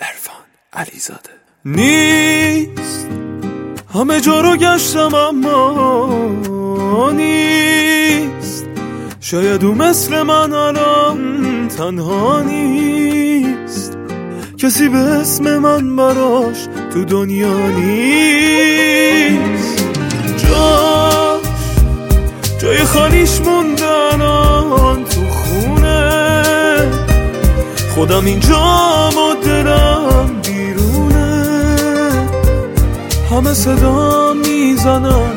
عرفان علیزاده. نیست همه جا رو گشتم اما نیست، شاید او مثل من الان تنها نیست، کسی به اسم من براش تو دنیا نیست. جای خالیش مونده الان تو خونه، خودم اینجام و دلم بیرونه، همه صدا میزنن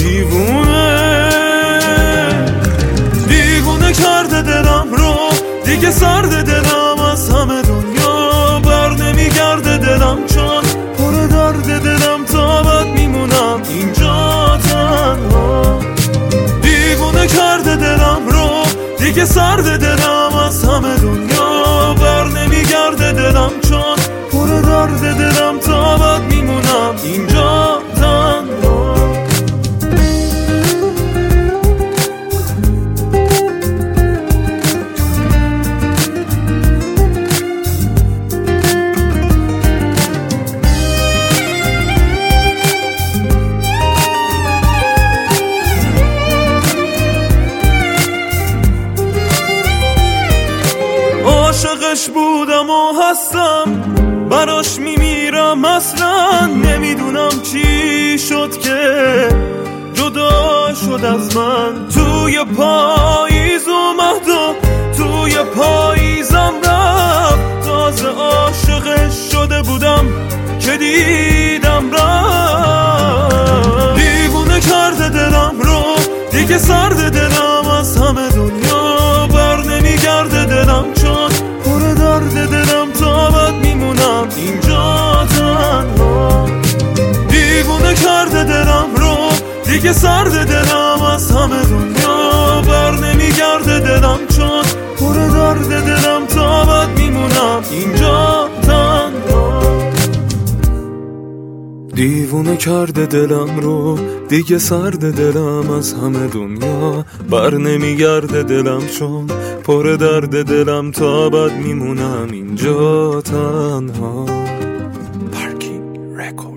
دیوونه کرده دلم رو، دیگه سرد دلم از همه دنیا بر نمیگرده دلم، چون پر درد دلم تا بد میمونم اینجا تنها. دیوونه کرده دلم رو، دیگه سرد دلم از همه دنیا بر نمیگرده دلم، چون پر درد دلم تا بد میمونم اینجا تنها. عاشقش بودم و هستم، براش میمیرم، اصلا نمیدونم چی شد که جدا شد از من. توی پاییز اومد و توی پاییزم رفت، تازه عاشقش شده بودم که دیدم رفت. دیوونه کرده دلم رو، دیگه سرد دلم از همه دنیا بر نمیگرده دلم، چون پر درد دلم تا بد میمونم اینجا تنها. دیوونه کرده دلم رو، دیگه سرد دلم از همه دنیا بر نمیگرده دلم، چون پر درد دلم تا بد میمونم اینجا تنها. دیوونه کرده دلم رو، دیگه سرد دلم از همه دنیا بر نمیگرده دلم، چون پر درد دلم تا بد میمونم اینجا تنها. پارکینگ رکورد.